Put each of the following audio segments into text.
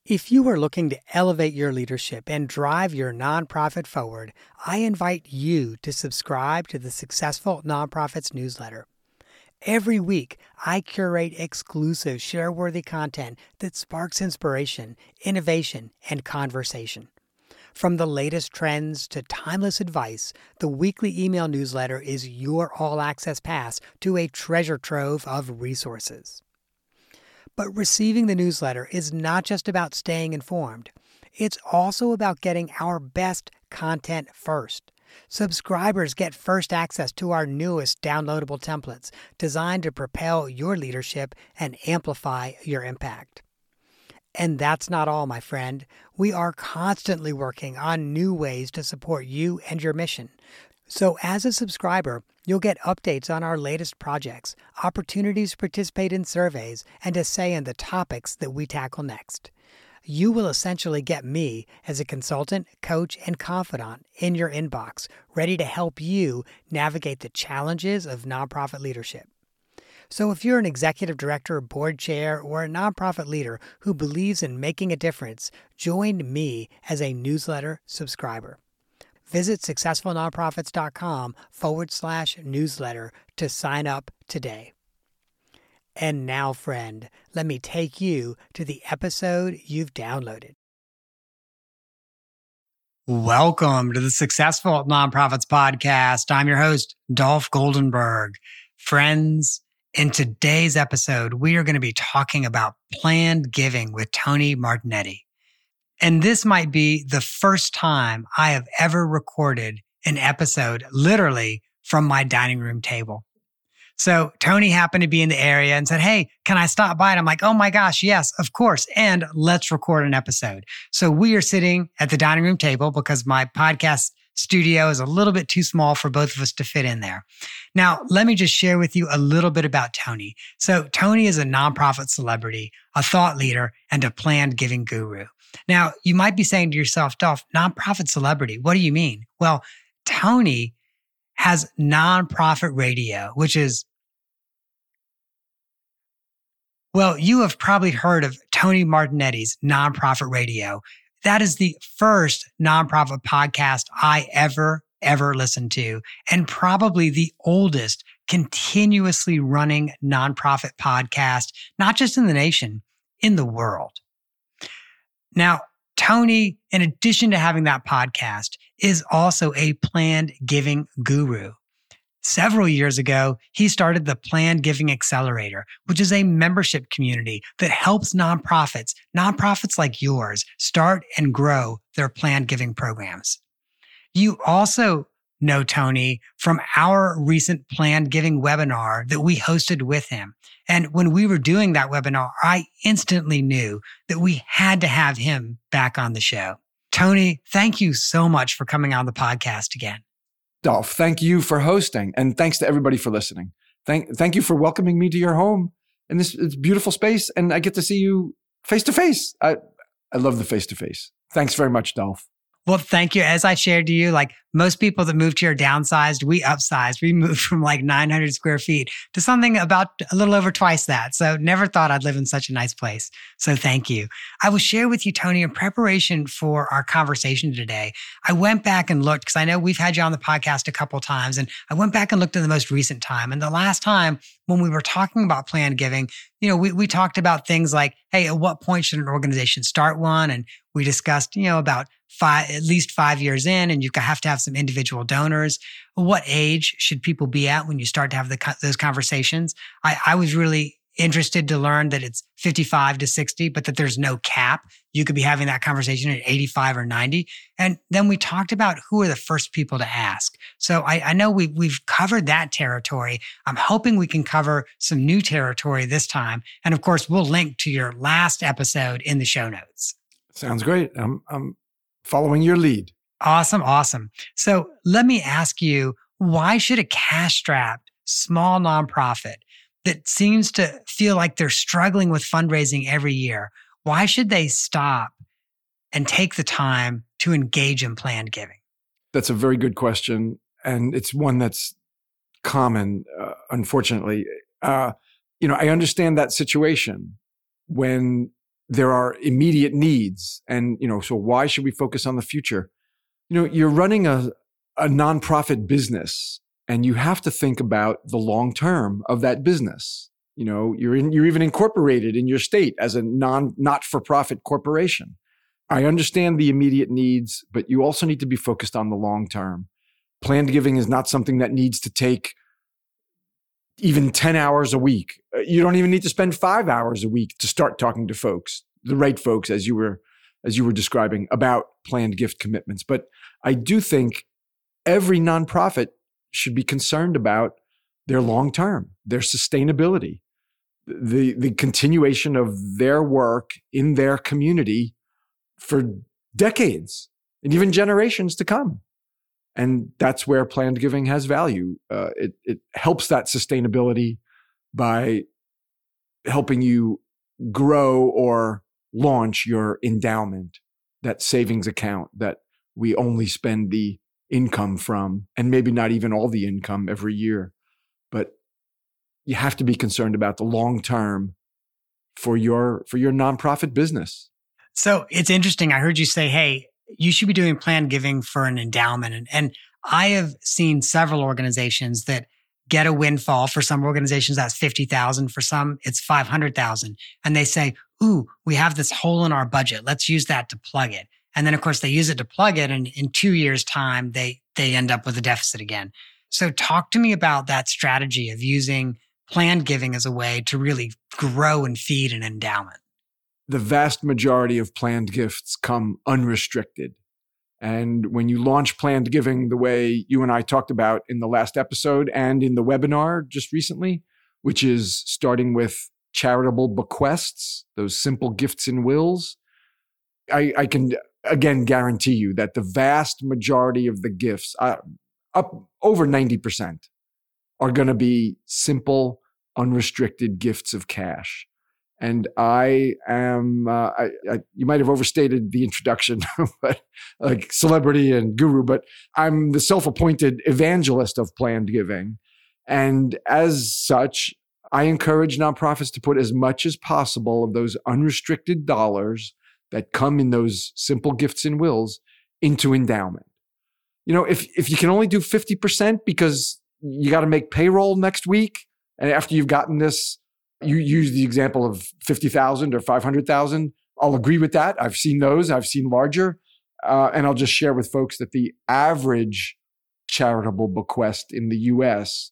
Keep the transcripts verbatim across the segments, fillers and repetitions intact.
If you are looking to elevate your leadership and drive your nonprofit forward, I invite you to subscribe to the Successful Nonprofits newsletter. Every week, I curate exclusive share-worthy content that sparks inspiration, innovation, and conversation. From the latest trends to timeless advice, the weekly email newsletter is your all-access pass to a treasure trove of resources. But receiving the newsletter is not just about staying informed. It's also about getting our best content first. Subscribers get first access to our newest downloadable templates designed to propel your leadership and amplify your impact. And that's not all, my friend. We are constantly working on new ways to support you and your mission. So as a subscriber, you'll get updates on our latest projects, opportunities to participate in surveys, and to say in the topics that we tackle next. You will essentially get me as a consultant, coach, and confidant in your inbox, ready to help you navigate the challenges of nonprofit leadership. So if you're an executive director, board chair, or a nonprofit leader who believes in making a difference, join me as a newsletter subscriber. Visit successfulnonprofits.com forward slash newsletter to sign up today. And now, friend, let me take you to the episode you've downloaded. Welcome to the Successful Nonprofits Podcast. I'm your host, Dolph Goldenberg. Friends, in today's episode, we are going to be talking about planned giving with Tony Martignetti. And this might be the first time I have ever recorded an episode literally from my dining room table. So Tony happened to be in the area and said, hey, can I stop by? And I'm like, oh my gosh, yes, of course. And let's record an episode. So we are sitting at the dining room table because my podcast studio is a little bit too small for both of us to fit in there. Now, let me just share with you a little bit about Tony. So Tony is a nonprofit celebrity, a thought leader, and a planned giving guru. Now, you might be saying to yourself, Dolph, nonprofit celebrity, what do you mean? Well, Tony has nonprofit radio, which is, well, you have probably heard of Tony Martignetti's nonprofit radio. That is the first nonprofit podcast I ever, ever listened to, and probably the oldest continuously running nonprofit podcast, not just in the nation, in the world. Now, Tony, in addition to having that podcast, is also a planned giving guru. Several years ago, he started the Planned Giving Accelerator, which is a membership community that helps nonprofits, nonprofits like yours, start and grow their planned giving programs. You also know Tony from our recent planned giving webinar that we hosted with him. And when we were doing that webinar, I instantly knew that we had to have him back on the show. Tony, thank you so much for coming on the podcast again. Dolph, thank you for hosting. And thanks to everybody for listening. Thank, thank you for welcoming me to your home in this, this beautiful space. And I get to see you face to face. I, I love the face to face. Thanks very much, Dolph. Well, thank you. As I shared to you, like most people that moved here downsized, we upsized. We moved from like nine hundred square feet to something about a little over twice that. So never thought I'd live in such a nice place. So thank you. I will share with you, Tony, in preparation for our conversation today, I went back and looked because I know we've had you on the podcast a couple of times, and I went back and looked at the most recent time. And the last time when we were talking about planned giving, you know, we, we talked about things like, hey, at what point should an organization start one? And we discussed, you know, about five, at least five years in, and you have to have some individual donors. What age should people be at when you start to have the, those conversations? I, I was really interested to learn that it's fifty-five to sixty, but that there's no cap. You could be having that conversation at eighty-five or ninety. And then we talked about who are the first people to ask. So I, I know we, we've covered that territory. I'm hoping we can cover some new territory this time. And of course, we'll link to your last episode in the show notes. Sounds great. I'm, I'm following your lead. Awesome. Awesome. So let me ask you, why should a cash-strapped small nonprofit that seems to feel like they're struggling with fundraising every year, why should they stop and take the time to engage in planned giving? That's a very good question. And it's one that's common, uh, unfortunately. Uh, you know, I understand that situation when there are immediate needs. And, you know, so why should we focus on the future? You know, you're running a, a nonprofit business and you have to think about the long term of that business. You know, you're in, you're even incorporated in your state as a non, not-for-profit corporation. I understand the immediate needs, but you also need to be focused on the long term. Planned giving is not something that needs to take even ten hours a week. You don't even need to spend five hours a week to start talking to folks, the right folks, as you were, as you were describing, about planned gift commitments. But I do think every nonprofit should be concerned about their long term, their sustainability, the, the continuation of their work in their community for decades and even generations to come. And that's where planned giving has value. Uh, it, it helps that sustainability by helping you grow or launch your endowment, that savings account that we only spend the income from, and maybe not even all the income every year. But you have to be concerned about the long term for your for your nonprofit business. So it's interesting. I heard you say, hey, you should be doing planned giving for an endowment. And, and I have seen several organizations that get a windfall. For some organizations, that's fifty thousand. For some, it's five hundred thousand. And they say, ooh, we have this hole in our budget. Let's use that to plug it. And then, of course, they use it to plug it. And in two years' time, they, they end up with a deficit again. So talk to me about that strategy of using planned giving as a way to really grow and feed an endowment. The vast majority of planned gifts come unrestricted. And when you launch planned giving the way you and I talked about in the last episode and in the webinar just recently, which is starting with charitable bequests, those simple gifts and wills, I, I can again guarantee you that the vast majority of the gifts, uh, up over ninety percent, are going to be simple, unrestricted gifts of cash. And I am, uh, I, I, you might have overstated the introduction, but like celebrity and guru, but I'm the self-appointed evangelist of planned giving. And as such, I encourage nonprofits to put as much as possible of those unrestricted dollars that come in those simple gifts and wills into endowment. You know, if, if you can only do fifty percent because you got to make payroll next week, and after you've gotten this, you use the example of fifty thousand or five hundred thousand. I'll agree with that. I've seen those. I've seen larger. Uh, and I'll just share with folks that the average charitable bequest in the U S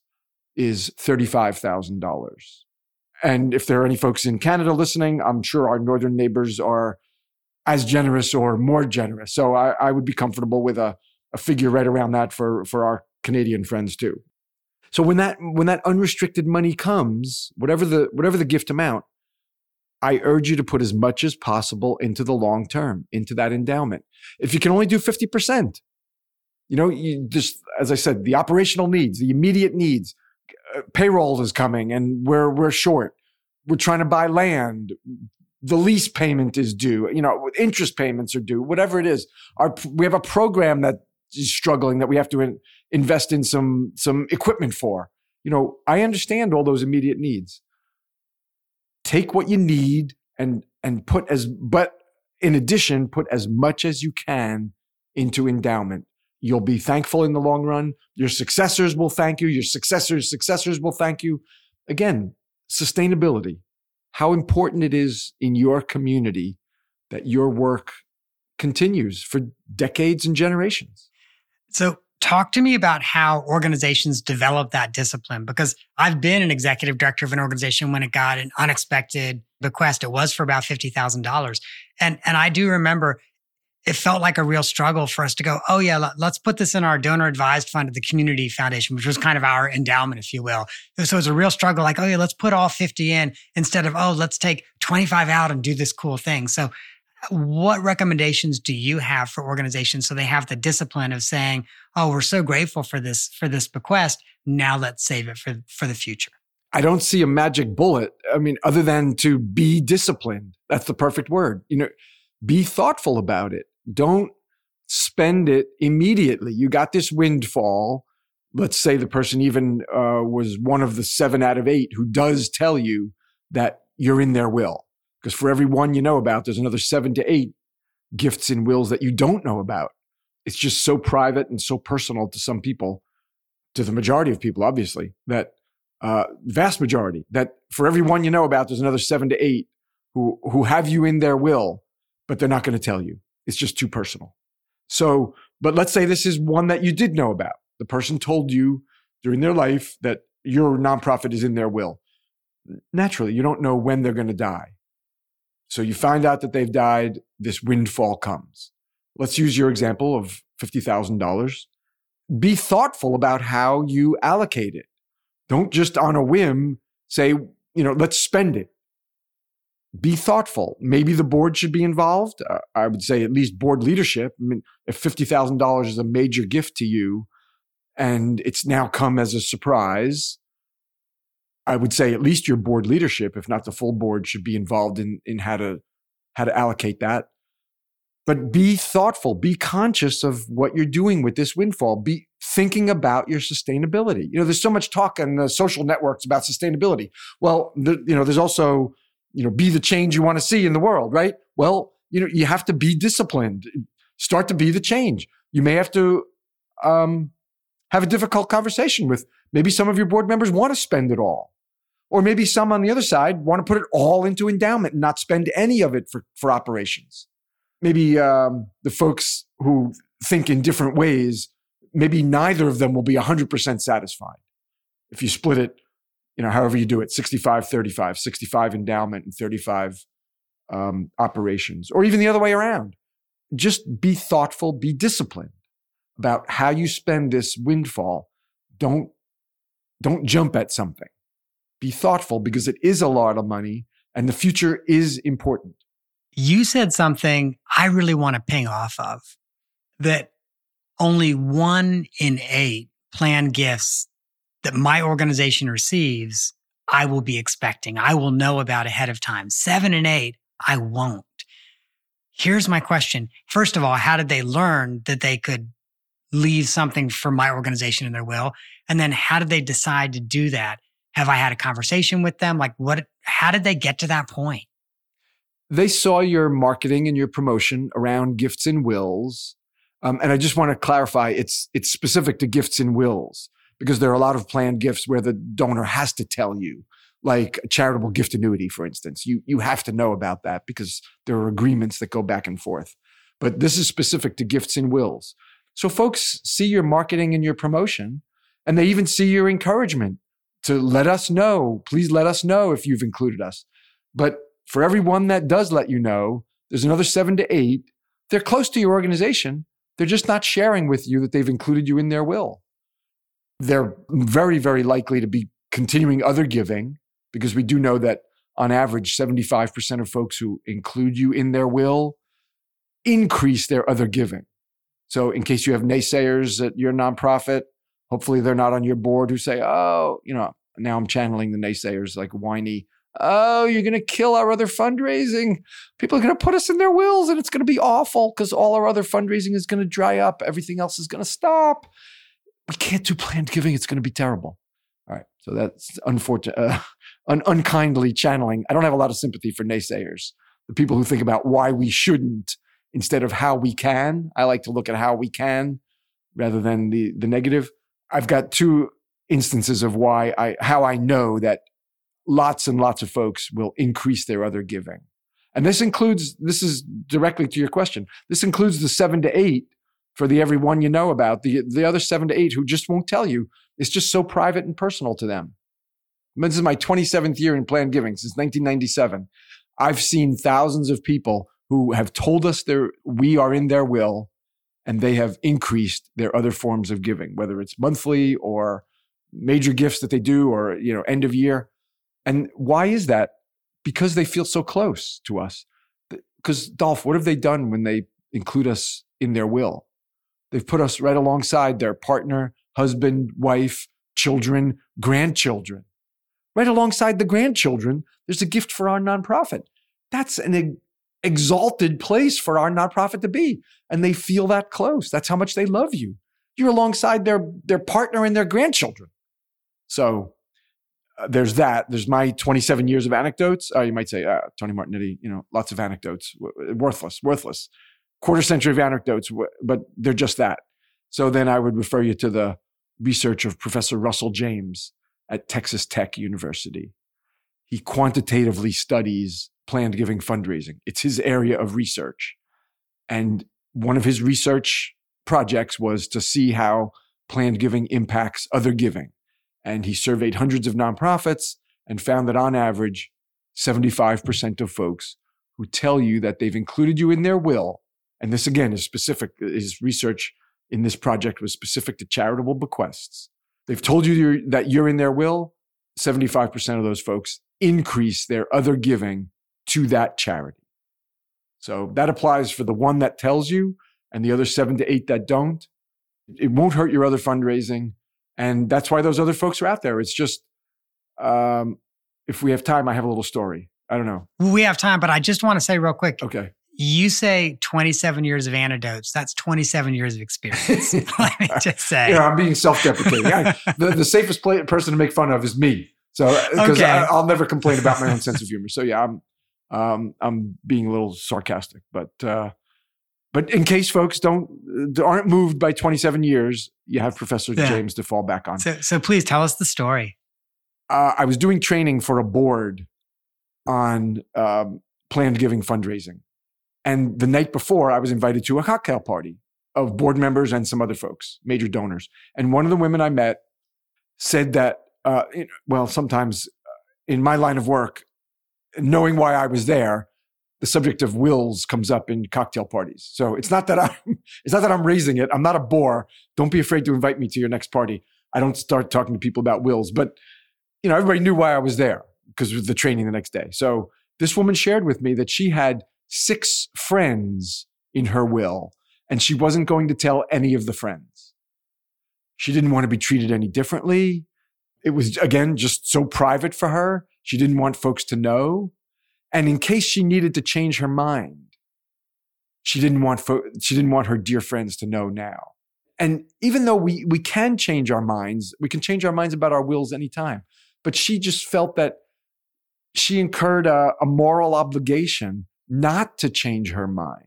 is thirty-five thousand dollars. And if there are any folks in Canada listening, I'm sure our northern neighbors are as generous or more generous. So I, I would be comfortable with a, a figure right around that for, for our Canadian friends too. So when that when that unrestricted money comes, whatever the whatever the gift amount, I urge you to put as much as possible into the long term, into that endowment. If you can only do fifty percent, you know, you just, as I said, the operational needs, the immediate needs, uh, payroll is coming and we're we're short. We're trying to buy land. The lease payment is due. You know, interest payments are due. Whatever it is, our we have a program that is struggling that we have to in, invest in some some equipment for. You know, I understand all those immediate needs. Take what you need and and put as, but in addition, put as much as you can into endowment. You'll be thankful in the long run. Your successors will thank you. Your successors' successors will thank you. Again, sustainability. How important it is in your community that your work continues for decades and generations. So talk to me about how organizations develop that discipline, because I've been an executive director of an organization when it got an unexpected bequest. It was for about fifty thousand dollars. And, and I do remember it felt like a real struggle for us to go, oh yeah, let's put this in our donor advised fund of the community foundation, which was kind of our endowment, if you will. So it was a real struggle, like, oh yeah, let's put all fifty in instead of, oh, let's take twenty-five out and do this cool thing. So what recommendations do you have for organizations so they have the discipline of saying, oh, we're so grateful for this, for this bequest. Now let's save it for, for the future? I don't see a magic bullet. I mean, other than to be disciplined. That's the perfect word. You know, be thoughtful about it. Don't spend it immediately. You got this windfall. Let's say the person even uh, was one of the seven out of eight who does tell you that you're in their will. Because for every one you know about, there's another seven to eight gifts in wills that you don't know about. It's just so private and so personal to some people, to the majority of people, obviously, that uh, vast majority, that for every one you know about, there's another seven to eight who, who have you in their will, but they're not going to tell you. It's just too personal. So, but let's say this is one that you did know about. The person told you during their life that your nonprofit is in their will. Naturally, you don't know when they're going to die. So you find out that they've died, this windfall comes. Let's use your example of fifty thousand dollars. Be thoughtful about how you allocate it. Don't just on a whim say, you know, let's spend it. Be thoughtful. Maybe the board should be involved. Uh, I would say at least board leadership. I mean, if fifty thousand dollars is a major gift to you and it's now come as a surprise, I would say at least your board leadership, if not the full board, should be involved in, in how to, how to allocate that. But be thoughtful, be conscious of what you're doing with this windfall. Be thinking about your sustainability. You know, there's so much talk on the social networks about sustainability. Well, the, you know, there's also, you know, be the change you want to see in the world, right? Well, you know, you have to be disciplined. Start to be the change. You may have to um, have a difficult conversation with maybe some of your board members want to spend it all. Or maybe some on the other side want to put it all into endowment and not spend any of it for, for operations. Maybe um, the folks who think in different ways, maybe neither of them will be one hundred percent satisfied. If you split it, you know, however you do it, sixty-five, thirty-five, sixty-five endowment and thirty-five um, operations, or even the other way around. Just be thoughtful, be disciplined about how you spend this windfall. Don't, don't jump at something. Be thoughtful because it is a lot of money and the future is important. You said something I really want to ping off of, that only one in eight planned gifts that my organization receives, I will be expecting. I will know about ahead of time. Seven and eight, I won't. Here's my question. First of all, how did they learn that they could leave something for my organization in their will? And then how did they decide to do that? Have I had a conversation with them? Like what, how did they get to that point? They saw your marketing and your promotion around gifts and wills. Um, and I just want to clarify, it's it's specific to gifts and wills because there are a lot of planned gifts where the donor has to tell you, like a charitable gift annuity, for instance. You, you have to know about that because there are agreements that go back and forth. But this is specific to gifts and wills. So folks see your marketing and your promotion, and they even see your encouragement to let us know. Please let us know if you've included us. But for everyone that does let you know, there's another seven to eight. They're close to your organization. They're just not sharing with you that they've included you in their will. They're very, very likely to be continuing other giving because we do know that on average, seventy-five percent of folks who include you in their will increase their other giving. So in case you have naysayers at your nonprofit, hopefully they're not on your board who say, oh, you know, now I'm channeling the naysayers like whiny, oh, you're going to kill our other fundraising. People are going to put us in their wills and it's going to be awful because all our other fundraising is going to dry up. Everything else is going to stop. We can't do planned giving. It's going to be terrible. All right. So that's unfortunate, uh, un- unkindly channeling. I don't have a lot of sympathy for naysayers, the people who think about why we shouldn't instead of how we can. I like to look at how we can rather than the, the negative. I've got two instances of why I, how I know that lots and lots of folks will increase their other giving. And this includes, this is directly to your question, this includes the seven to eight for the everyone you know about, the, the other seven to eight who just won't tell you. It's just so private and personal to them. This is my twenty-seventh year in planned giving since nineteen ninety-seven. I've seen thousands of people who have told us they're, we are in their will and they have increased their other forms of giving, whether it's monthly or major gifts that they do or, you know, end of year. And why is that? Because they feel so close to us. Because, Dolph, what have they done when they include us in their will? They've put us right alongside their partner, husband, wife, children, grandchildren. Right alongside the grandchildren, there's a gift for our nonprofit. That's an exalted place for our nonprofit to be. And they feel that close. That's how much they love you. You're alongside their, their partner and their grandchildren. So uh, there's that. There's my twenty-seven years of anecdotes. Uh, you might say, uh, Tony Martignetti, you know, lots of anecdotes, w- worthless, worthless. Quarter century of anecdotes, w- but they're just that. So then I would refer you to the research of Professor Russell James at Texas Tech University. He quantitatively studies planned giving fundraising. It's his area of research. And one of his research projects was to see how planned giving impacts other giving. And he surveyed hundreds of nonprofits and found that on average, seventy-five percent of folks who tell you that they've included you in their will, and this again is specific, his research in this project was specific to charitable bequests. They've told you you're, that you're in their will, seventy-five percent of those folks increase their other giving to that charity. So that applies for the one that tells you and the other seven to eight that don't. It won't hurt your other fundraising. And that's why those other folks are out there. It's just, um, if we have time, I have a little story. I don't know. We have time, but I just want to say real quick. Okay. You say twenty-seven years of anecdotes. That's twenty-seven years of experience. Let me just say. Yeah, I'm being self-deprecating. I, the, the safest play, person to make fun of is me. So, because okay. I'll never complain about my own sense of humor. So, yeah, I'm um, I'm being a little sarcastic. But uh, but in case folks don't aren't moved by twenty-seven years, you have Professor yeah. James to fall back on. So, so please tell us the story. Uh, I was doing training for a board on um, planned giving fundraising. And the night before, I was invited to a cocktail party of board members and some other folks, major donors. And one of the women I met said that, uh, it, well, sometimes in my line of work, knowing why I was there, the subject of wills comes up in cocktail parties. So it's not that I'm, it's not that I'm raising it. I'm not a bore. Don't be afraid to invite me to your next party. I don't start talking to people about wills, but you know, everybody knew why I was there because of the training the next day. So this woman shared with me that she had six friends in her will, and she wasn't going to tell any of the friends. She didn't want to be treated any differently. It was, again, just so private for her. She didn't want folks to know. And in case she needed to change her mind, she didn't want fo- she didn't want her dear friends to know now. And even though we we can change our minds, we can change our minds about our wills anytime. But she just felt that she incurred a, a moral obligation not to change her mind.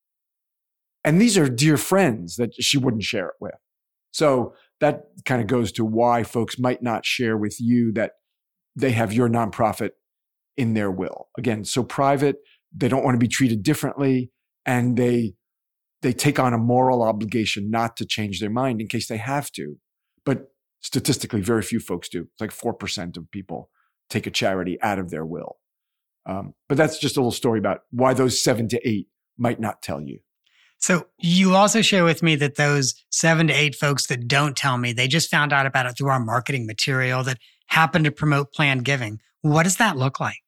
And these are dear friends that she wouldn't share it with. So that kind of goes to why folks might not share with you that they have your nonprofit in their will. Again, so private, they don't want to be treated differently, and they they take on a moral obligation not to change their mind in case they have to. But statistically, very few folks do. It's like four percent of people take a charity out of their will. Um, but that's just a little story about why those seven to eight might not tell you. So you also share with me that those seven to eight folks that don't tell me, they just found out about it through our marketing material that happened to promote planned giving. What does that look like?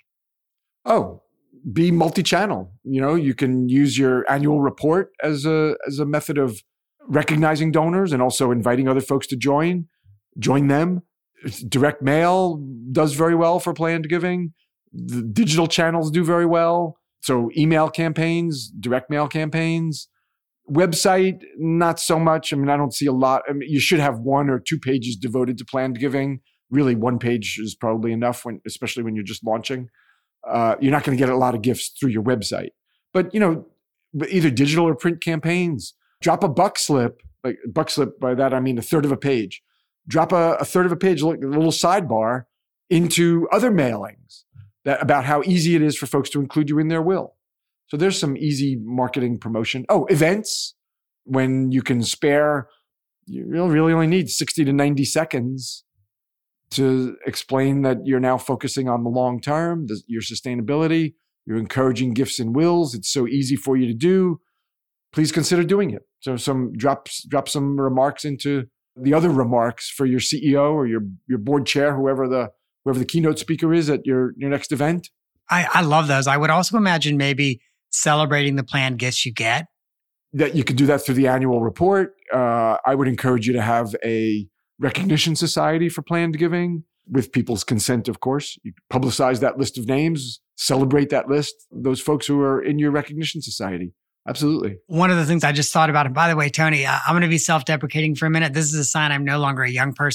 Oh, be multi-channel. You know, you can use your annual report as a as a method of recognizing donors and also inviting other folks to join. Join them. Direct mail does very well for planned giving. The digital channels do very well. So email campaigns, direct mail campaigns, website, not so much. I mean, I don't see a lot. I mean, you should have one or two pages devoted to planned giving. Really, one page is probably enough, when, especially when you're just launching. Uh, you're not going to get a lot of gifts through your website. But, you know, either digital or print campaigns. Drop a buck slip. Like buck slip, by that I mean a third of a page. Drop a, a third of a page, a little sidebar into other mailings. That about how easy it is for folks to include you in their will. So there's some easy marketing promotion. Oh, events, when you can spare, you really only need sixty to ninety seconds to explain that you're now focusing on the long term, the, your sustainability, you're encouraging gifts and wills. It's so easy for you to do. Please consider doing it. So some drop, drop some remarks into the other remarks for your C E O or your, your board chair, whoever the whoever the keynote speaker is at your, your next event. I, I love those. I would also imagine maybe celebrating the planned gifts you get. That you could do that through the annual report. Uh, I would encourage you to have a recognition society for planned giving with people's consent, of course. You publicize that list of names, celebrate that list, those folks who are in your recognition society. Absolutely. One of the things I just thought about, and by the way, Tony, I'm going to be self-deprecating for a minute. This is a sign I'm no longer a young person.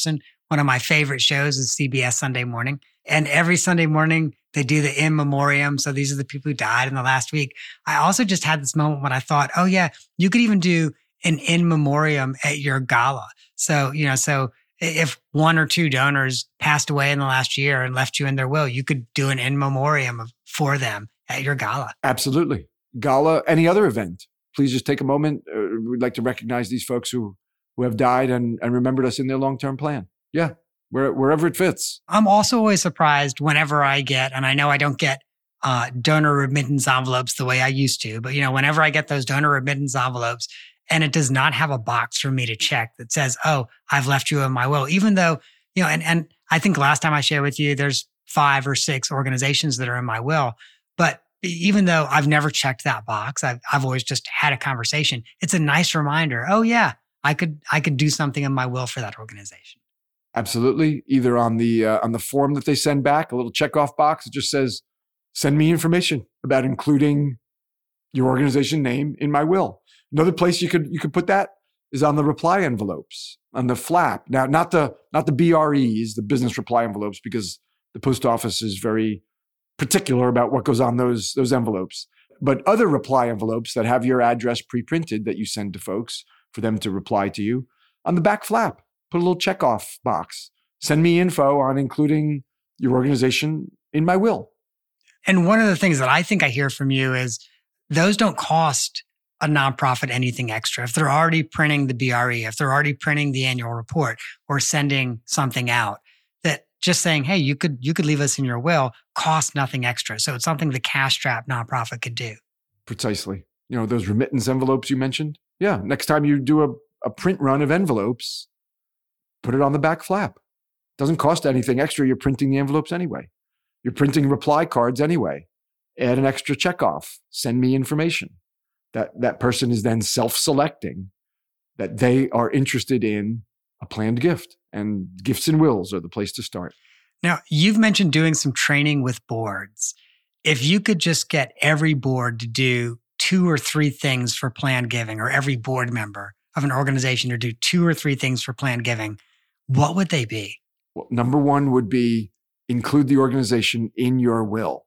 one of my favorite shows is C B S Sunday Morning. And every Sunday morning, they do the in memoriam. So these are the people who died in the last week. I also just had this moment when I thought, oh yeah, you could even do an in memoriam at your gala. So, you know, so if one or two donors passed away in the last year and left you in their will, you could do an in memoriam of, for them at your gala. Absolutely. Gala, any other event. Please just take a moment. Uh, we'd like to recognize these folks who, who have died and, and remembered us in their long-term plan. Yeah, where, wherever it fits. I'm also always surprised whenever I get, and I know I don't get uh, donor remittance envelopes the way I used to, but you know, whenever I get those donor remittance envelopes and it does not have a box for me to check that says, oh, I've left you in my will, even though, you know, and, and I think last time I shared with you, there's five or six organizations that are in my will, but even though I've never checked that box, I've, I've always just had a conversation. It's a nice reminder. Oh yeah, I could, I could do something in my will for that organization. Absolutely. Either on the, uh, on the form that they send back, a little checkoff box that just says, send me information about including your organization name in my will. Another place you could, you could put that is on the reply envelopes, on the flap. Now, not the, not the B R Es, the business reply envelopes, because the post office is very particular about what goes on those, those envelopes. But other reply envelopes that have your address pre-printed that you send to folks for them to reply to you, on the back flap, put a little checkoff box. Send me info on including your organization in my will. And one of the things that I think I hear from you is those don't cost a nonprofit anything extra. If they're already printing the B R E, if they're already printing the annual report or sending something out, that just saying, hey, you could you could leave us in your will costs nothing extra. So it's something the cash strapped nonprofit could do. Precisely. You know, those remittance envelopes you mentioned? Yeah. Next time you do a, a print run of envelopes, put it on the back flap. Doesn't cost anything extra. You're printing the envelopes anyway. You're printing reply cards anyway. Add an extra checkoff. Send me information. That, that person is then self-selecting that they are interested in a planned gift. And gifts and wills are the place to start. Now, you've mentioned doing some training with boards. If you could just get every board to do two or three things for planned giving, or every board member of an organization to do two or three things for planned giving, what would they be? Well, number one would be include the organization in your will.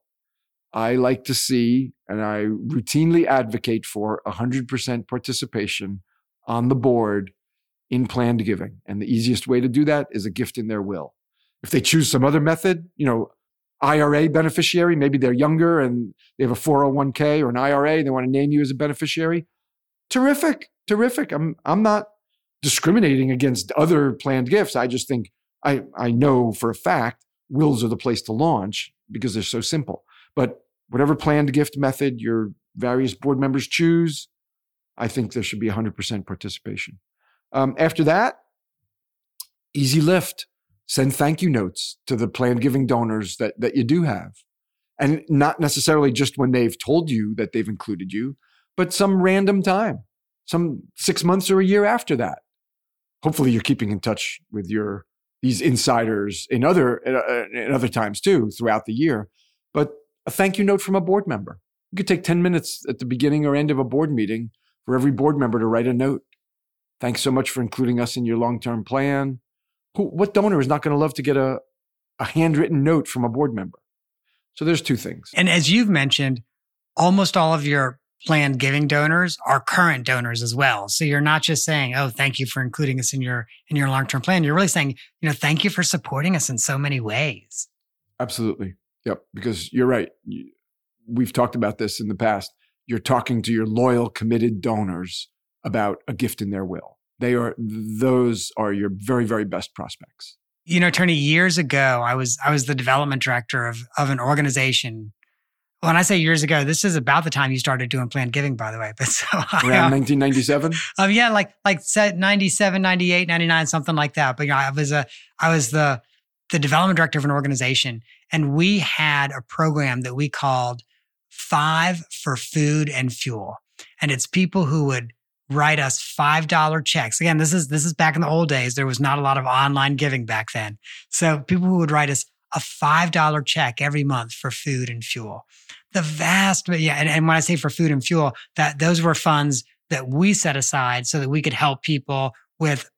I like to see, and I routinely advocate for one hundred percent participation on the board in planned giving. And the easiest way to do that is a gift in their will. If they choose some other method, you know, I R A beneficiary, maybe they're younger and they have a four oh one k or an I R A, they want to name you as a beneficiary. Terrific, terrific. I'm I'm not discriminating against other planned gifts. I just think I, I know for a fact wills are the place to launch because they're so simple. But whatever planned gift method your various board members choose, I think there should be one hundred percent participation. Um, after that, easy lift. Send thank you notes to the planned giving donors that, that you do have. And not necessarily just when they've told you that they've included you, but some random time, some six months or a year after that. Hopefully you're keeping in touch with your these insiders in other, in other times too throughout the year. But a thank you note from a board member. You could take ten minutes at the beginning or end of a board meeting for every board member to write a note. Thanks so much for including us in your long-term plan. Who, what donor is not going to love to get a, a handwritten note from a board member? So there's two things. And as you've mentioned, almost all of your planned giving donors are current donors as well. So you're not just saying, oh, thank you for including us in your in your long-term plan. You're really saying, you know, thank you for supporting us in so many ways. Absolutely. Yep. Because you're right. We've talked about this in the past. You're talking to your loyal, committed donors about a gift in their will. They are, those are your very, very best prospects. You know, Tony, years ago, I was I was the development director of, of an organization. When I say years ago, this is about the time you started doing planned giving, by the way. But so Around I, uh, nineteen ninety-seven? Um, yeah, like like ninety-seven, ninety-eight, ninety-nine, something like that. But you know, I was a I was the the development director of an organization, and we had a program that we called Five for Food and Fuel. And it's people who would write us five dollar checks. Again, this is this is back in the old days. There was not a lot of online giving back then. So people who would write us a five dollar check every month for food and fuel. The vast, yeah, and, and when I say for food and fuel, that those were funds that we set aside so that we could help people with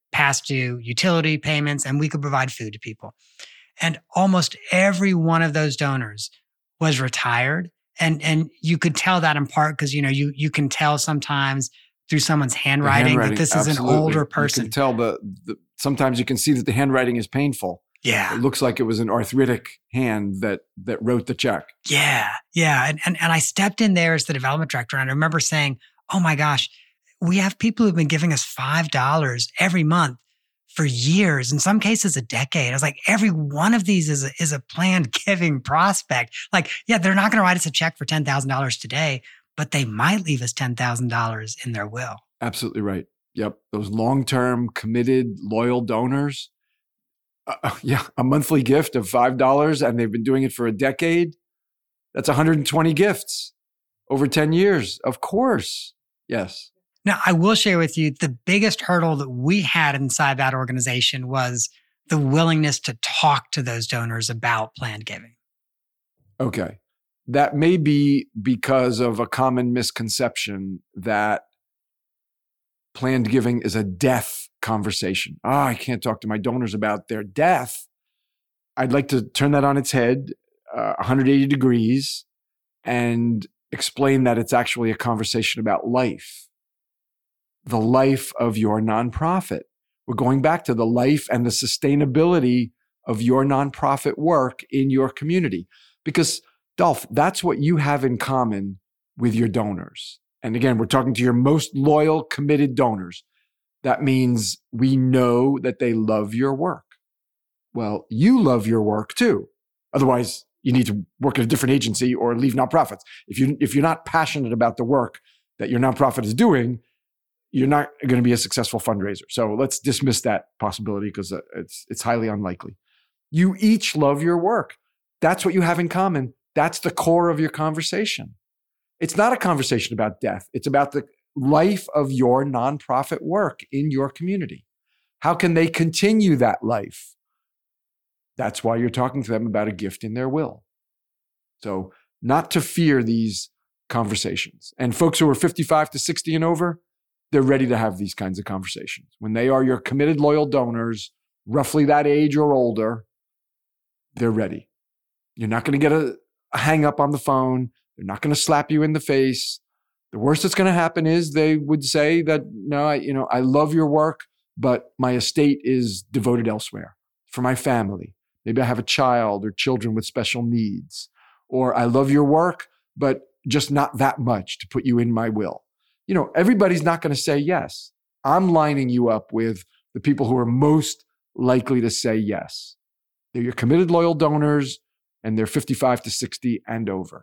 past due utility payments, and we could provide food to people. And almost every one of those donors was retired. And, and you could tell that in part because, you know, you, you can tell sometimes through someone's handwriting, handwriting that this absolutely. is an older person. You can tell the, the, sometimes you can see that the handwriting is painful. Yeah. It looks like it was an arthritic hand that that wrote the check. Yeah. Yeah. And, and, and I stepped in there as the development director. And I remember saying, oh my gosh, we have people who've been giving us five dollars every month for years, in some cases a decade. I was like, every one of these is a, is a planned giving prospect. Like, yeah, they're not going to write us a check for ten thousand dollars today, but they might leave us ten thousand dollars in their will. Absolutely right. Yep. Those long-term, committed, loyal donors. Uh, yeah, a monthly gift of five dollars, and they've been doing it for a decade. That's one hundred twenty gifts over ten years. Of course. Yes. Now, I will share with you the biggest hurdle that we had inside that organization was the willingness to talk to those donors about planned giving. Okay. That may be because of a common misconception that planned giving is a death conversation. Ah, oh, I can't talk to my donors about their death. I'd like to turn that on its head, uh, one hundred eighty degrees, and explain that it's actually a conversation about life, the life of your nonprofit. We're going back to the life and the sustainability of your nonprofit work in your community. Because, Dolph, that's what you have in common with your donors. And again, we're talking to your most loyal, committed donors. That means we know that they love your work. Well, you love your work too. Otherwise, you need to work at a different agency or leave nonprofits. If you if you're not passionate about the work that your nonprofit is doing, you're not going to be a successful fundraiser. So let's dismiss that possibility because it's it's highly unlikely. You each love your work. That's what you have in common. That's the core of your conversation. It's not a conversation about death. It's about the life of your nonprofit work in your community. How can they continue that life? That's why you're talking to them about a gift in their will. So not to fear these conversations. And folks who are fifty-five to sixty and over, they're ready to have these kinds of conversations. When they are your committed, loyal donors, roughly that age or older, they're ready. You're not going to get a, a hang up on the phone. They're not going to slap you in the face. The worst that's going to happen is they would say that, no, I, you know, I love your work, but my estate is devoted elsewhere for my family. Maybe I have a child or children with special needs. Or I love your work, but just not that much to put you in my will. You know, everybody's not going to say yes. I'm lining you up with the people who are most likely to say yes. They're your committed, loyal donors, and they're fifty-five to sixty and over.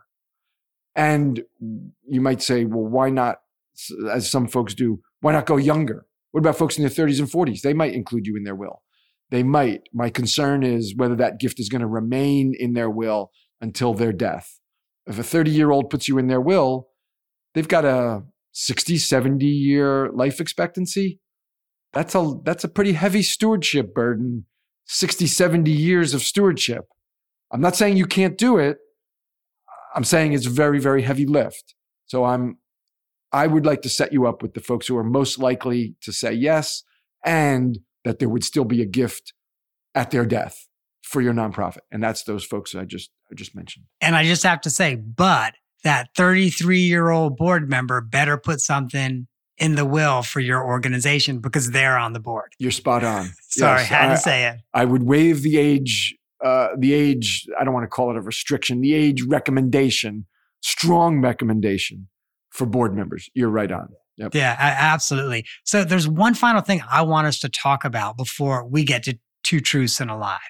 And you might say, well, why not, as some folks do, why not go younger? What about folks in their thirties and forties? They might include you in their will. They might. My concern is whether that gift is going to remain in their will until their death. If a thirty-year-old puts you in their will, they've got a sixty, seventy-year life expectancy. That's a, that's a pretty heavy stewardship burden, sixty, seventy years of stewardship. I'm not saying you can't do it. I'm saying it's a very, very heavy lift. So I'm, I would like to set you up with the folks who are most likely to say yes, and that there would still be a gift at their death for your nonprofit. And that's those folks I just, I just mentioned. And I just have to say, but that thirty-three-year-old board member better put something in the will for your organization because they're on the board. You're spot on. Sorry, yes, had I, to say it. I would waive the age Uh, the age, I don't want to call it a restriction, the age recommendation, strong recommendation for board members. You're right on. Yep. Yeah, absolutely. So there's one final thing I want us to talk about before we get to Two Truths and a Lie.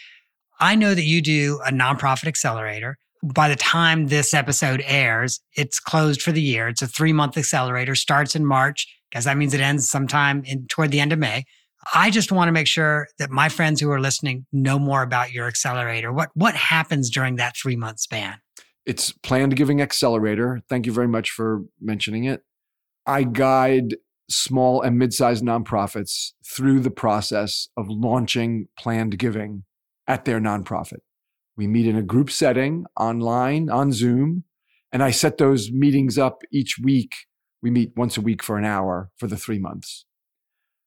I know that you do a nonprofit accelerator. By the time this episode airs, it's closed for the year. It's a three-month accelerator, starts in March, because that means it ends sometime in toward the end of May. I just want to make sure that my friends who are listening know more about your accelerator. What what happens during that three-month span? It's Planned Giving Accelerator. Thank you very much for mentioning it. I guide small and mid-sized nonprofits through the process of launching planned giving at their nonprofit. We meet in a group setting online on Zoom, and I set those meetings up each week. We meet once a week for an hour for the three months.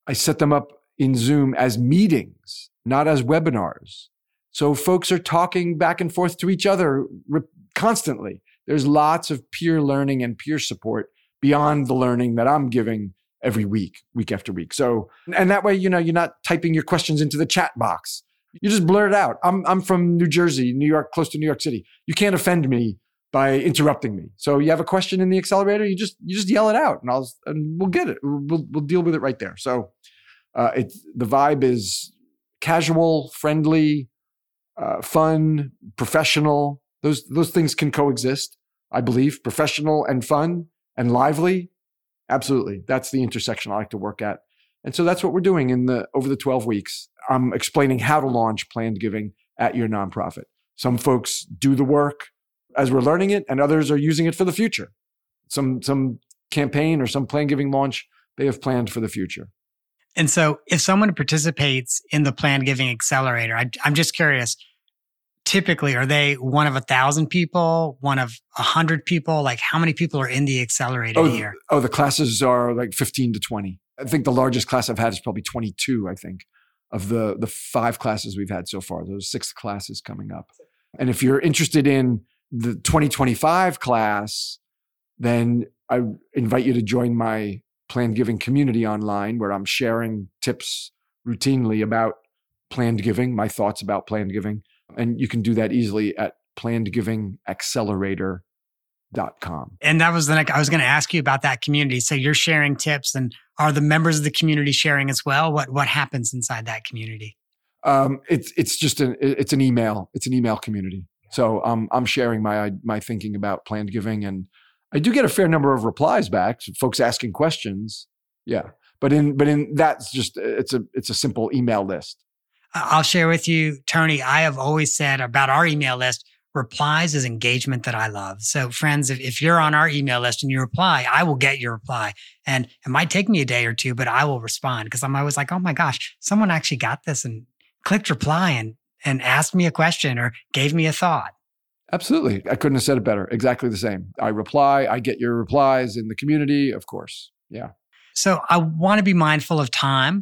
I set them up in Zoom as meetings, not as webinars. So folks are talking back and forth to each other re- constantly. There's lots of peer learning and peer support beyond the learning that I'm giving every week, week after week. So, and that way, you know, you're not typing your questions into the chat box. You just blurt it out. I'm I'm from New Jersey, New York, close to New York City. You can't offend me by interrupting me. So you have a question in the accelerator, you just you just yell it out, and I'll and we'll get it. We'll we'll deal with it right there. So, uh, it's the vibe is casual, friendly, uh, fun, professional. Those those things can coexist, I believe. Professional and fun and lively. Absolutely. That's the intersection I like to work at. And so that's what we're doing in the over the twelve weeks. I'm explaining how to launch planned giving at your nonprofit. Some folks do the work as we're learning it, and others are using it for the future. Some some campaign or some planned giving launch they have planned for the future. And so if someone participates in the planned giving accelerator, I, I'm just curious, typically, are they one of a thousand people, one of a hundred people? Like how many people are in the accelerator oh, here? Oh, the classes are like fifteen to twenty. I think the largest class I've had is probably twenty-two, I think, of the, the five classes we've had so far. There's six classes coming up. And if you're interested in the twenty twenty-five class, then I invite you to join my planned giving community online, where I'm sharing tips routinely about planned giving, my thoughts about planned giving. And you can do that easily at planned giving accelerator dot com. And that was the next, I was going to ask you about that community. So you're sharing tips, and are the members of the community sharing as well? What what happens inside that community? Um, it's it's just an it's an email. It's an email community. So um, I'm sharing my my thinking about planned giving, and I do get a fair number of replies back, so folks asking questions. Yeah, but in but in that's just it's a it's a simple email list. I'll share with you, Tony. I have always said about our email list, replies is engagement that I love. So friends, if, if you're on our email list and you reply, I will get your reply. And it might take me a day or two, but I will respond, because I'm always like, oh my gosh, someone actually got this and clicked reply and, and asked me a question or gave me a thought. Absolutely. I couldn't have said it better. Exactly the same. I reply, I get your replies in the community, of course. Yeah. So I want to be mindful of time.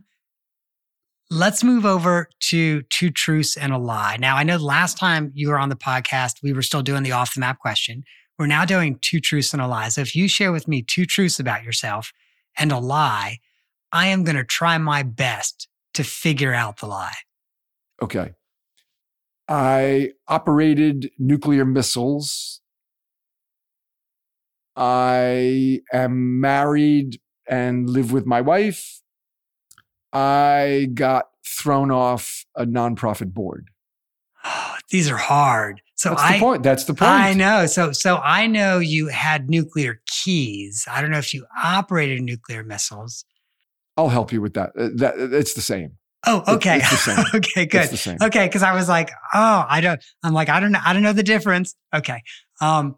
Let's move over to two truths and a lie. Now, I know the last time you were on the podcast, we were still doing the off the map question. We're now doing two truths and a lie. So if you share with me two truths about yourself and a lie, I am going to try my best to figure out the lie. Okay. I operated nuclear missiles. I am married and live with my wife. I got thrown off a nonprofit board. Oh, these are hard. So That's I, the point. That's the point. I know. So, so I know you had nuclear keys. I don't know if you operated nuclear missiles. I'll help you with that. Uh, that it's the same. Oh, okay. It's the same. Okay, good. It's the same. Okay, because I was like, oh, I don't. I'm like, I don't know. I don't know the difference. Okay. Um,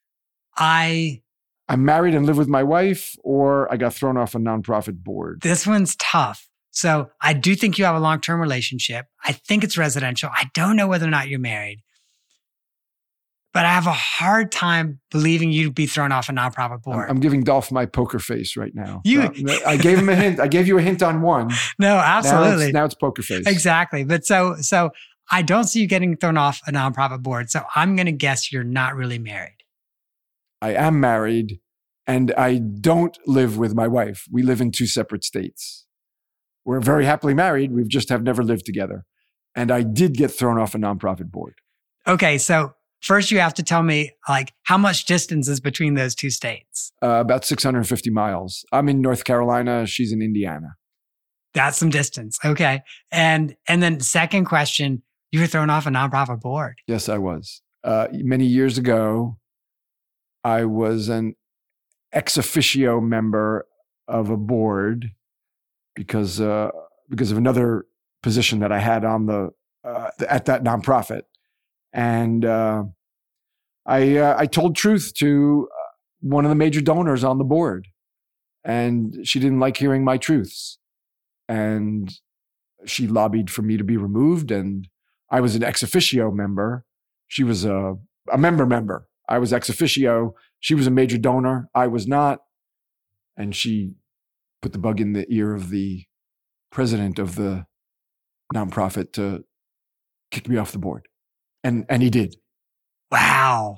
I. I'm married and live with my wife, or I got thrown off a nonprofit board. This one's tough. So I do think you have a long-term relationship. I think it's residential. I don't know whether or not you're married, but I have a hard time believing you'd be thrown off a nonprofit board. I'm, I'm giving Dolph my poker face right now. You, so I gave him a hint. I gave you a hint on one. No, absolutely. Now it's, now it's poker face. Exactly. But so, so I don't see you getting thrown off a nonprofit board. So I'm going to guess you're not really married. I am married, and I don't live with my wife. We live in two separate states. We're very happily married. We just have never lived together. And I did get thrown off a nonprofit board. Okay. So first you have to tell me, like, how much distance is between those two states? Uh, about six hundred fifty miles. I'm in North Carolina. She's in Indiana. That's some distance. Okay. And, and then second question, you were thrown off a nonprofit board. Yes, I was. Uh, many years ago, I was an ex officio member of a board because uh, because of another position that I had on the uh, at that nonprofit, and uh, I uh, I told truth to one of the major donors on the board, and she didn't like hearing my truths, and she lobbied for me to be removed. And I was an ex officio member; she was a a member member. I was ex officio. She was a major donor. I was not, and she put the bug in the ear of the president of the nonprofit to kick me off the board. And and he did. Wow.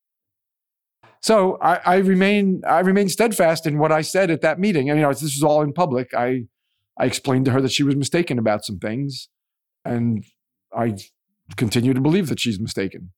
So I, I remain I remain steadfast in what I said at that meeting. And you know, this was all in public. I I explained to her that she was mistaken about some things, and I continue to believe that she's mistaken.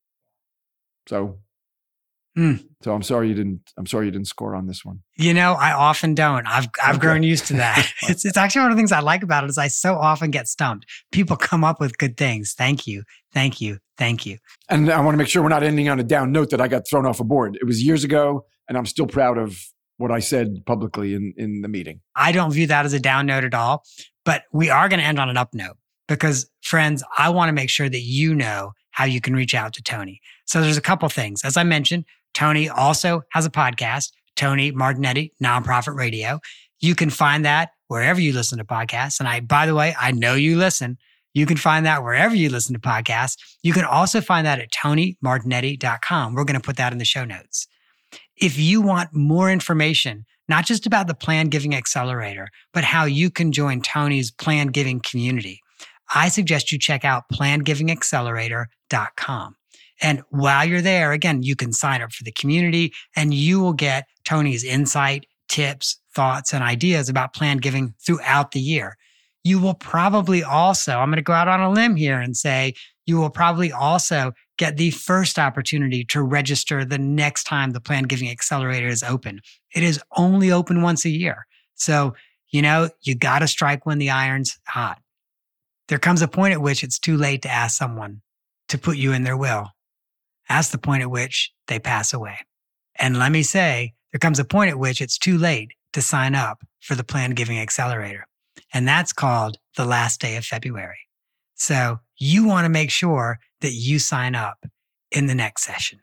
So, mm. so I'm sorry you didn't. I'm sorry you didn't score on this one. You know, I often don't. I've I've Okay. grown used to that. It's it's actually one of the things I like about it is I so often get stumped. People come up with good things. Thank you, thank you, thank you. And I want to make sure we're not ending on a down note that I got thrown off a board. It was years ago, and I'm still proud of what I said publicly in in the meeting. I don't view that as a down note at all. But we are going to end on an up note because, friends, I want to make sure that you know how you can reach out to Tony. So there's a couple things. As I mentioned, Tony also has a podcast, Tony Martignetti Nonprofit Radio. You can find that wherever you listen to podcasts. And I, by the way, I know you listen. You can find that wherever you listen to podcasts. You can also find that at tony martignetti dot com. We're going to put that in the show notes. If you want more information, not just about the Planned Giving Accelerator, but how you can join Tony's Planned Giving community, I suggest you check out planned giving accelerator dot com. And while you're there, again, you can sign up for the community and you will get Tony's insight, tips, thoughts, and ideas about planned giving throughout the year. You will probably also, I'm going to go out on a limb here and say, you will probably also get the first opportunity to register the next time the Planned Giving Accelerator is open. It is only open once a year. So, you know, you got to strike when the iron's hot. There comes a point at which it's too late to ask someone to put you in their will. That's the point at which they pass away. And let me say, there comes a point at which it's too late to sign up for the Planned Giving Accelerator. And that's called the last day of February. So you want to make sure that you sign up in the next session.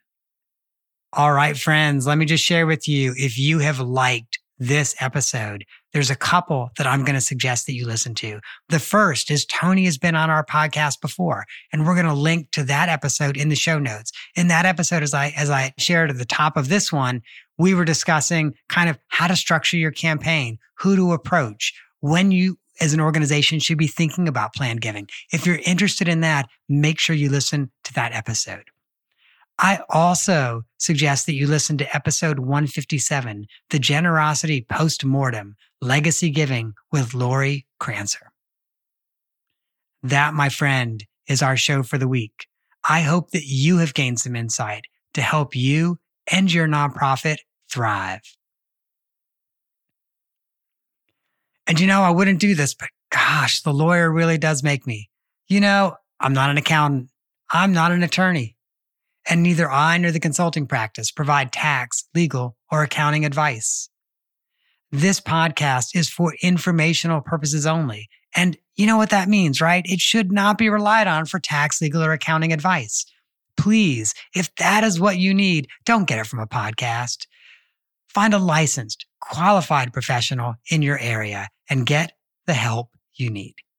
All right, friends, let me just share with you, if you have liked this episode, there's a couple that I'm going to suggest that you listen to. The first is Tony has been on our podcast before, and we're going to link to that episode in the show notes. In that episode, as I, as I shared at the top of this one, we were discussing kind of how to structure your campaign, who to approach, when you as an organization should be thinking about planned giving. If you're interested in that, make sure you listen to that episode. I also suggest that you listen to episode one fifty-seven, The Generosity Postmortem, Legacy Giving with Lori Krancer. That, my friend, is our show for the week. I hope that you have gained some insight to help you and your nonprofit thrive. And you know, I wouldn't do this, but gosh, the lawyer really does make me. You know, I'm not an accountant. I'm not an attorney. And neither I nor the consulting practice provide tax, legal, or accounting advice. This podcast is for informational purposes only. And you know what that means, right? It should not be relied on for tax, legal, or accounting advice. Please, if that is what you need, don't get it from a podcast. Find a licensed, qualified professional in your area and get the help you need.